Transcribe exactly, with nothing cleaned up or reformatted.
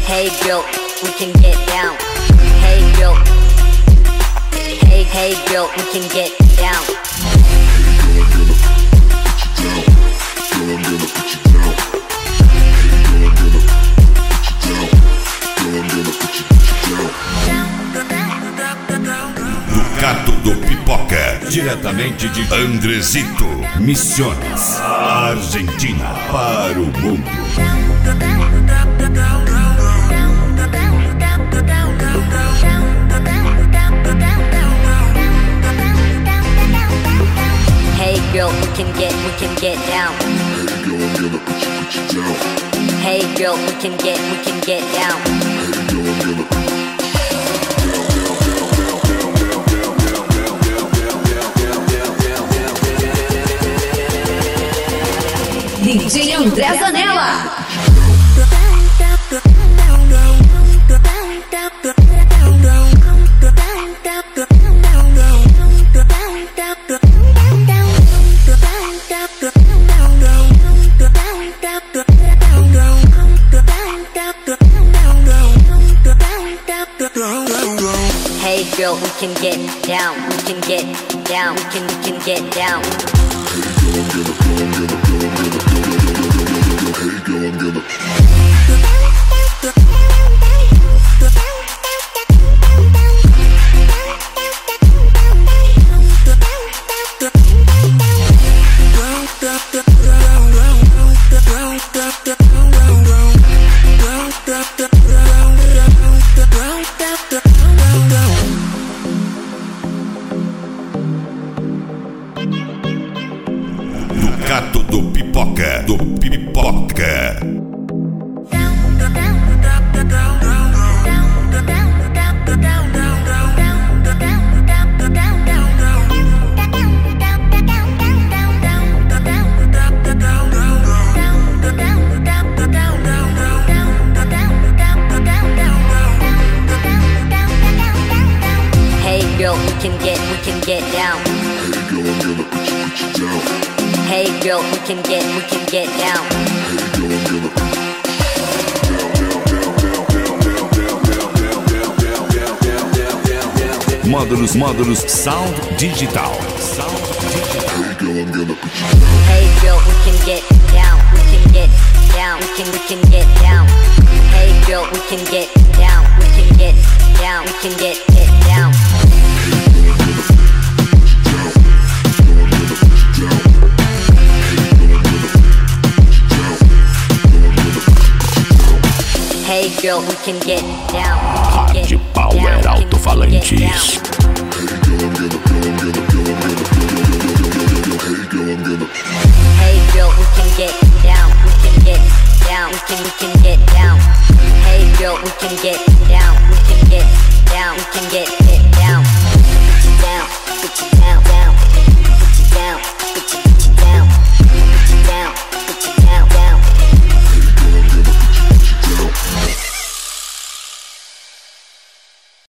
hey girl, we can get down. Hey girl, hey, hey girl, we can get down. Ducato do Pipoca, diretamente de Andresito, Misiones, Argentina, para o mundo. Hey girl, we can get, we can get down. Hey girl, we can get, we can get down. D J André Zanella. Hey girl, we can get down, we can get down, we can, we can get down. Ducato do Pipoca, do Pipoca. Hey girl, we can get, we can get down. Hey girl, we can get, we can get down. Módulos, módulos, Sound Digital. Sound Digital. Hey girl, we can get down, we can get down, we can, we can get down. Hey girl, we can get down, we can get down, we can get, get down. Hey girl, we can get down. Hard Power Alto-Falantes. Hey girl, we can get down. We can get down. We can, we can get down. Hey girl, we can get